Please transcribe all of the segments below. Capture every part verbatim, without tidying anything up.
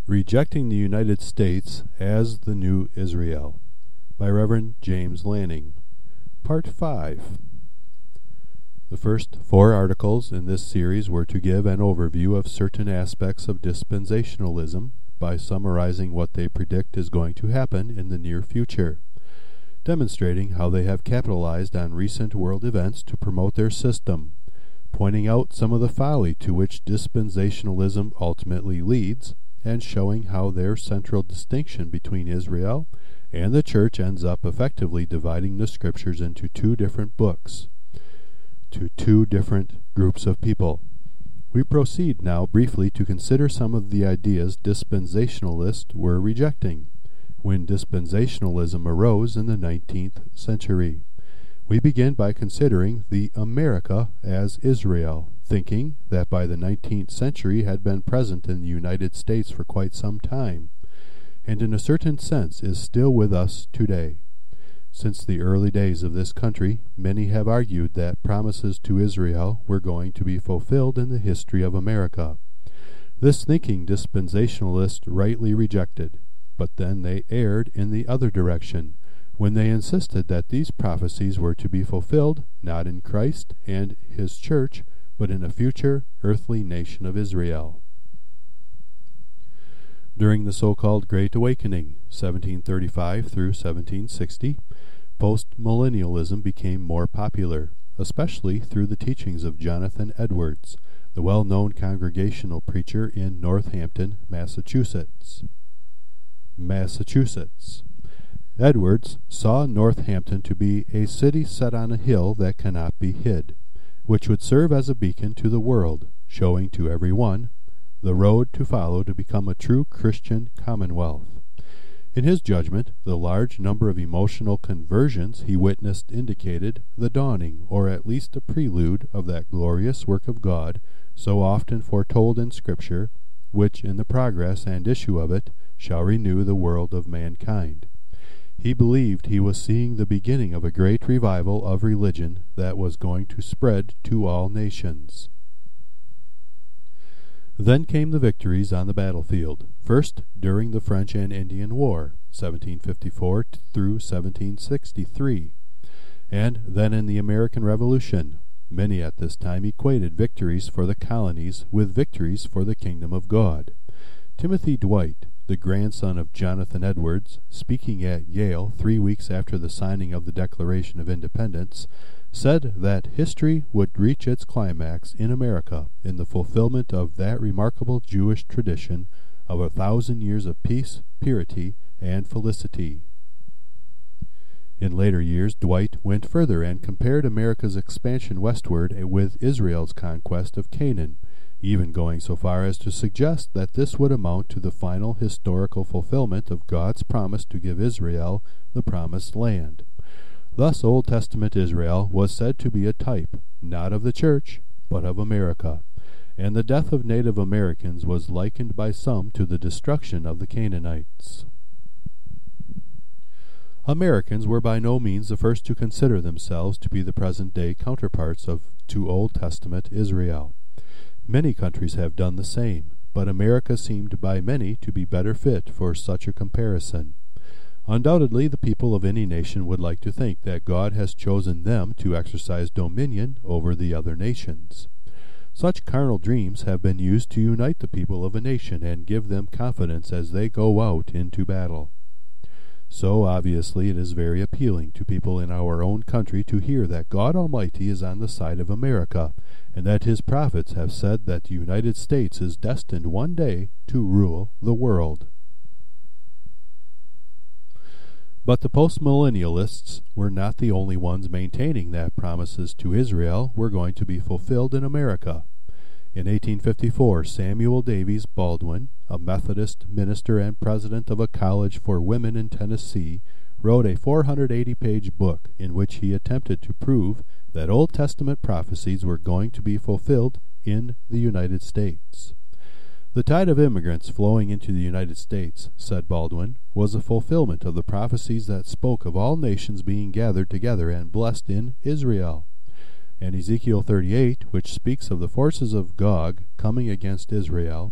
Rejecting the United States as the New Israel by Reverend James Lanning. Part five. The first four articles in this series were to give an overview of certain aspects of dispensationalism by summarizing what they predict is going to happen in the near future, demonstrating how they have capitalized on recent world events to promote their system, pointing out some of the folly to which dispensationalism ultimately leads, and showing how their central distinction between Israel and the Church ends up effectively dividing the Scriptures into two different books, to two different groups of people. We proceed now briefly to consider some of the ideas dispensationalists were rejecting when dispensationalism arose in the nineteenth century. We begin by considering the America as Israel, thinking that by the nineteenth century had been present in the United States for quite some time, and in a certain sense is still with us today. Since the early days of this country, many have argued that promises to Israel were going to be fulfilled in the history of America. This thinking dispensationalists rightly rejected, but then they erred in the other direction, when they insisted that these prophecies were to be fulfilled not in Christ and His Church, but in a future earthly nation of Israel. During the so-called Great Awakening, seventeen thirty-five through seventeen sixty, post-millennialism became more popular, especially through the teachings of Jonathan Edwards, the well-known congregational preacher in Northampton, Massachusetts. Massachusetts. Edwards saw Northampton to be a city set on a hill that cannot be hid, which would serve as a beacon to the world, showing to every one the road to follow to become a true Christian commonwealth. In his judgment, the large number of emotional conversions he witnessed indicated the dawning, or at least a prelude, of that glorious work of God, so often foretold in Scripture, which in the progress and issue of it shall renew the world of mankind. He believed he was seeing the beginning of a great revival of religion that was going to spread to all nations. Then came the victories on the battlefield, first during the French and Indian War, seventeen fifty-four through seventeen sixty-three, and then in the American Revolution. Many at this time equated victories for the colonies with victories for the kingdom of God. Timothy Dwight, the grandson of Jonathan Edwards, speaking at Yale three weeks after the signing of the Declaration of Independence, said that history would reach its climax in America in the fulfillment of that remarkable Jewish tradition of a thousand years of peace, purity, and felicity. In later years, Dwight went further and compared America's expansion westward with Israel's conquest of Canaan, even going so far as to suggest that this would amount to the final historical fulfillment of God's promise to give Israel the promised land. Thus Old Testament Israel was said to be a type, not of the Church, but of America, and the death of Native Americans was likened by some to the destruction of the Canaanites. Americans were by no means the first to consider themselves to be the present-day counterparts of to Old Testament Israel. Many countries have done the same, but America seemed by many to be better fit for such a comparison. Undoubtedly, the people of any nation would like to think that God has chosen them to exercise dominion over the other nations. Such carnal dreams have been used to unite the people of a nation and give them confidence as they go out into battle. So obviously it is very appealing to people in our own country to hear that God Almighty is on the side of America, and that His prophets have said that the United States is destined one day to rule the world. But the postmillennialists were not the only ones maintaining that promises to Israel were going to be fulfilled in America. In eighteen fifty-four, Samuel Davies Baldwin, a Methodist minister and president of a college for women in Tennessee, wrote a four hundred eighty page book in which he attempted to prove that Old Testament prophecies were going to be fulfilled in the United States. The tide of immigrants flowing into the United States, said Baldwin, was a fulfillment of the prophecies that spoke of all nations being gathered together and blessed in Israel. And Ezekiel thirty-eight, which speaks of the forces of Gog coming against Israel,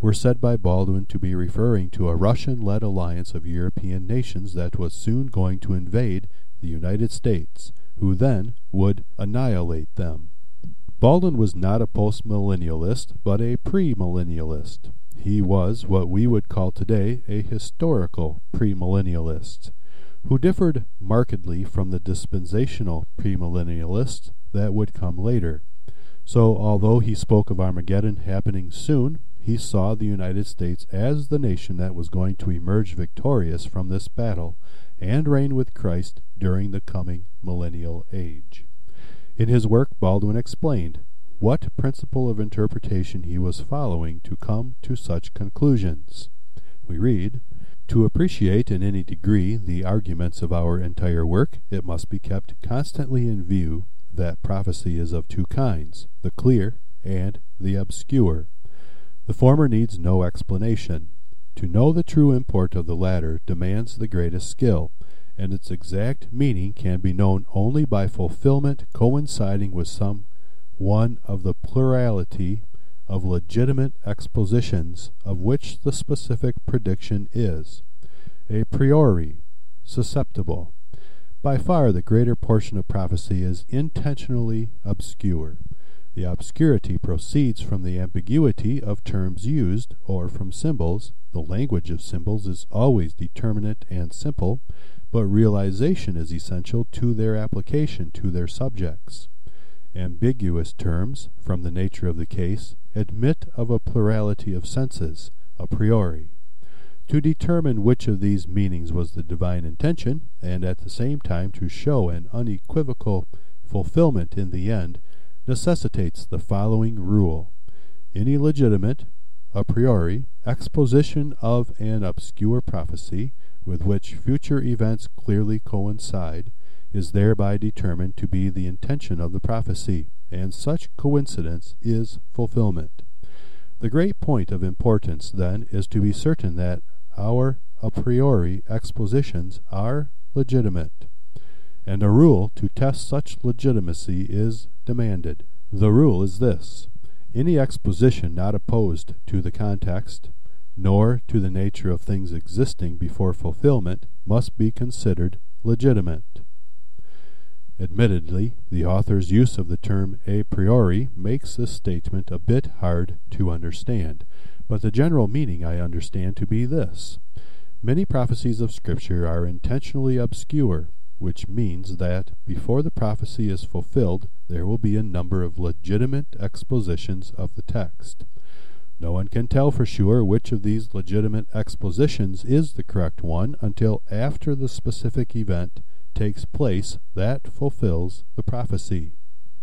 were said by Baldwin to be referring to a Russian-led alliance of European nations that was soon going to invade the United States, who then would annihilate them. Baldwin was not a postmillennialist, but a premillennialist. He was what we would call today a historical premillennialist, who differed markedly from the dispensational premillennialists that would come later. So, although he spoke of Armageddon happening soon, he saw the United States as the nation that was going to emerge victorious from this battle and reign with Christ during the coming millennial age. In his work, Baldwin explained what principle of interpretation he was following to come to such conclusions. We read, "To appreciate in any degree the arguments of our entire work, it must be kept constantly in view that prophecy is of two kinds, the clear and the obscure. The former needs no explanation. To know the true import of the latter demands the greatest skill, and its exact meaning can be known only by fulfillment coinciding with some one of the plurality of legitimate expositions of which the specific prediction is, a priori, susceptible. By far the greater portion of prophecy is intentionally obscure. The obscurity proceeds from the ambiguity of terms used, or from symbols. The language of symbols is always determinate and simple, but realization is essential to their application to their subjects. Ambiguous terms, from the nature of the case, admit of a plurality of senses, a priori. To determine which of these meanings was the divine intention, and at the same time to show an unequivocal fulfillment in the end, necessitates the following rule. Any legitimate, a priori, exposition of an obscure prophecy with which future events clearly coincide is thereby determined to be the intention of the prophecy, and such coincidence is fulfillment. The great point of importance, then, is to be certain that our a priori expositions are legitimate, and a rule to test such legitimacy is demanded. The rule is this: any exposition not opposed to the context, nor to the nature of things existing before fulfillment, must be considered legitimate. Admittedly, the author's use of the term a priori makes this statement a bit hard to understand, but the general meaning I understand to be this: many prophecies of Scripture are intentionally obscure, which means that before the prophecy is fulfilled there will be a number of legitimate expositions of the text. No one can tell for sure which of these legitimate expositions is the correct one until after the specific event takes place that fulfills the prophecy.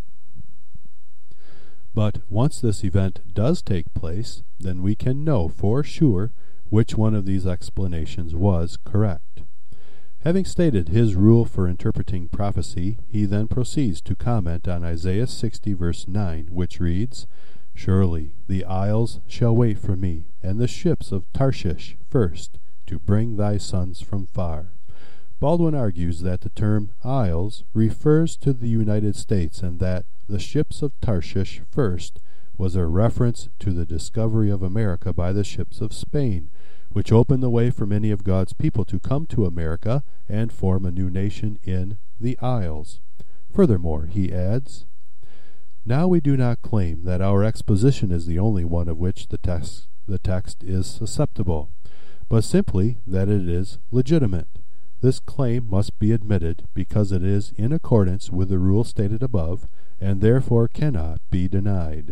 But once this event does take place, then we can know for sure which one of these explanations was correct. Having stated his rule for interpreting prophecy, he then proceeds to comment on Isaiah sixty verse nine, which reads, "Surely the isles shall wait for me, and the ships of Tarshish first, to bring thy sons from far." Baldwin argues that the term isles refers to the United States, and that the ships of Tarshish first was a reference to the discovery of America by the ships of Spain, which opened the way for many of God's people to come to America and form a new nation in the Isles. Furthermore, he adds, "Now we do not claim that our exposition is the only one of which the text, the text is susceptible, but simply that it is legitimate. This claim must be admitted because it is in accordance with the rule stated above, and therefore cannot be denied."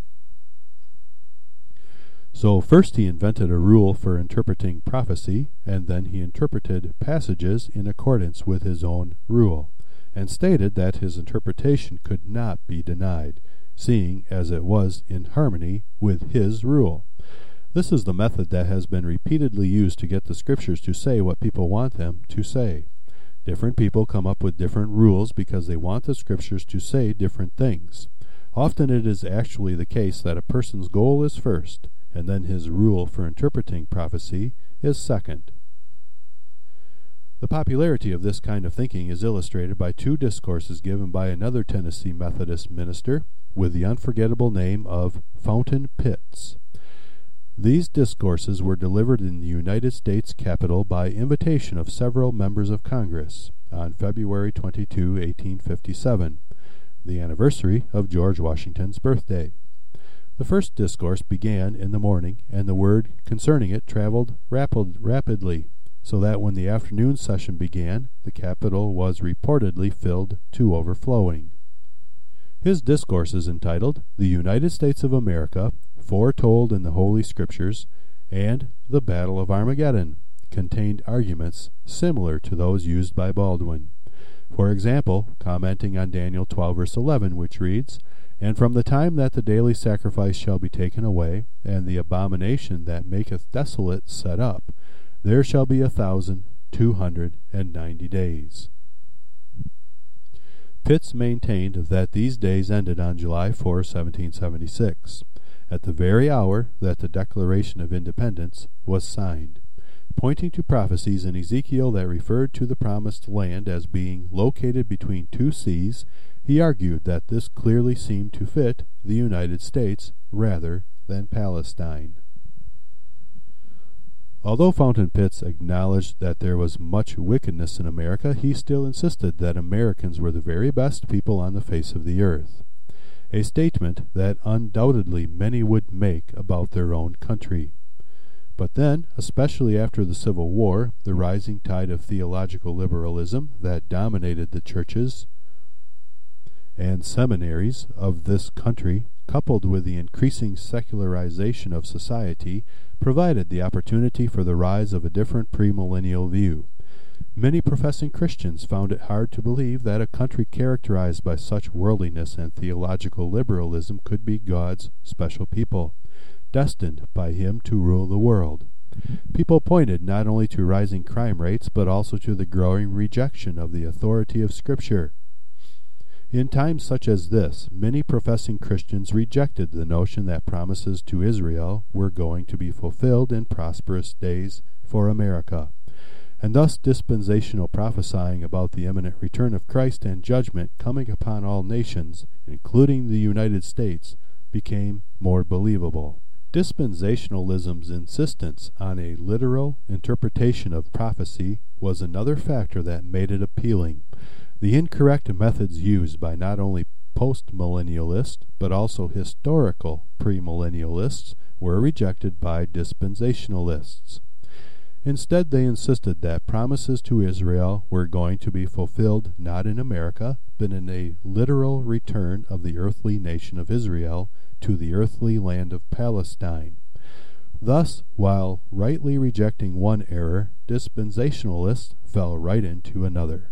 So first he invented a rule for interpreting prophecy, and then he interpreted passages in accordance with his own rule, and stated that his interpretation could not be denied, seeing as it was in harmony with his rule. This is the method that has been repeatedly used to get the Scriptures to say what people want them to say. Different people come up with different rules because they want the Scriptures to say different things. Often it is actually the case that a person's goal is first, and then his rule for interpreting prophecy is second. The popularity of this kind of thinking is illustrated by two discourses given by another Tennessee Methodist minister with the unforgettable name of Fountain Pitts. These discourses were delivered in the United States Capitol by invitation of several members of Congress on February twenty-second, eighteen fifty-seven, the anniversary of George Washington's birthday. The first discourse began in the morning, and the word concerning it traveled rapid, rapidly, so that when the afternoon session began, the Capitol was reportedly filled to overflowing. His discourse is entitled, "The United States of America, Foretold in the Holy Scriptures," and "The Battle of Armageddon," contained arguments similar to those used by Baldwin. For example, commenting on Daniel twelve verse eleven, which reads, "And from the time that the daily sacrifice shall be taken away, and the abomination that maketh desolate set up, there shall be a thousand two hundred and ninety days." Pitts maintained that these days ended on July fourth, seventeen seventy-six, at the very hour that the Declaration of Independence was signed. Pointing to prophecies in Ezekiel that referred to the promised land as being located between two seas, he argued that this clearly seemed to fit the United States rather than Palestine. Although Fountain Pitts acknowledged that there was much wickedness in America, he still insisted that Americans were the very best people on the face of the earth, a statement that undoubtedly many would make about their own country. But then, especially after the Civil War, the rising tide of theological liberalism that dominated the churches and seminaries of this country, coupled with the increasing secularization of society, provided the opportunity for the rise of a different premillennial view. Many professing Christians found it hard to believe that a country characterized by such worldliness and theological liberalism could be God's special people, destined by Him to rule the world. People pointed not only to rising crime rates, but also to the growing rejection of the authority of Scripture. In times such as this, many professing Christians rejected the notion that promises to Israel were going to be fulfilled in prosperous days for America, and thus dispensational prophesying about the imminent return of Christ and judgment coming upon all nations, including the United States, became more believable. Dispensationalism's insistence on a literal interpretation of prophecy was another factor that made it appealing. The incorrect methods used by not only postmillennialists, but also historical premillennialists, were rejected by dispensationalists. Instead, they insisted that promises to Israel were going to be fulfilled not in America, but in a literal return of the earthly nation of Israel to the earthly land of Palestine. Thus, while rightly rejecting one error, dispensationalists fell right into another.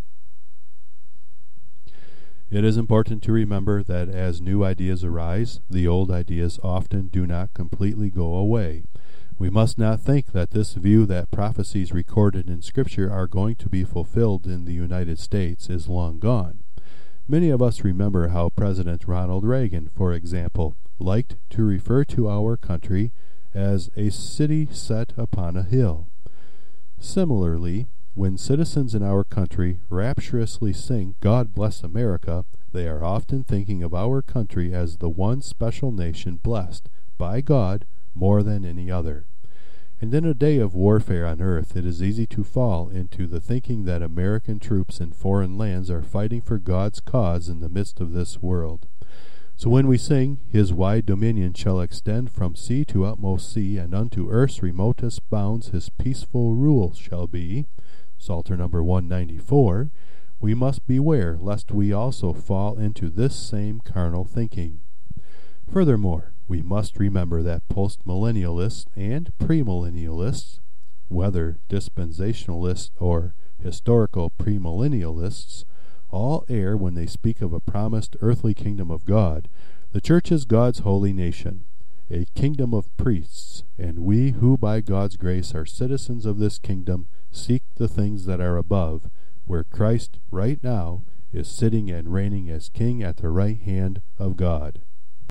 It is important to remember that as new ideas arise, the old ideas often do not completely go away. We must not think that this view that prophecies recorded in Scripture are going to be fulfilled in the United States is long gone. Many of us remember how President Ronald Reagan, for example, liked to refer to our country as a city set upon a hill. Similarly, when citizens in our country rapturously sing "God Bless America," they are often thinking of our country as the one special nation blessed by God more than any other. And in a day of warfare on earth, it is easy to fall into the thinking that American troops in foreign lands are fighting for God's cause in the midst of this world. So when we sing, "His wide dominion shall extend from sea to utmost sea, and unto earth's remotest bounds His peaceful rule shall be," Psalter number one ninety-four, we must beware lest we also fall into this same carnal thinking. Furthermore, we must remember that postmillennialists and premillennialists, whether dispensationalists or historical premillennialists, all err when they speak of a promised earthly kingdom of God. The church is God's holy nation, a kingdom of priests, and we who by God's grace are citizens of this kingdom seek the things that are above, where Christ right now is sitting and reigning as King at the right hand of God.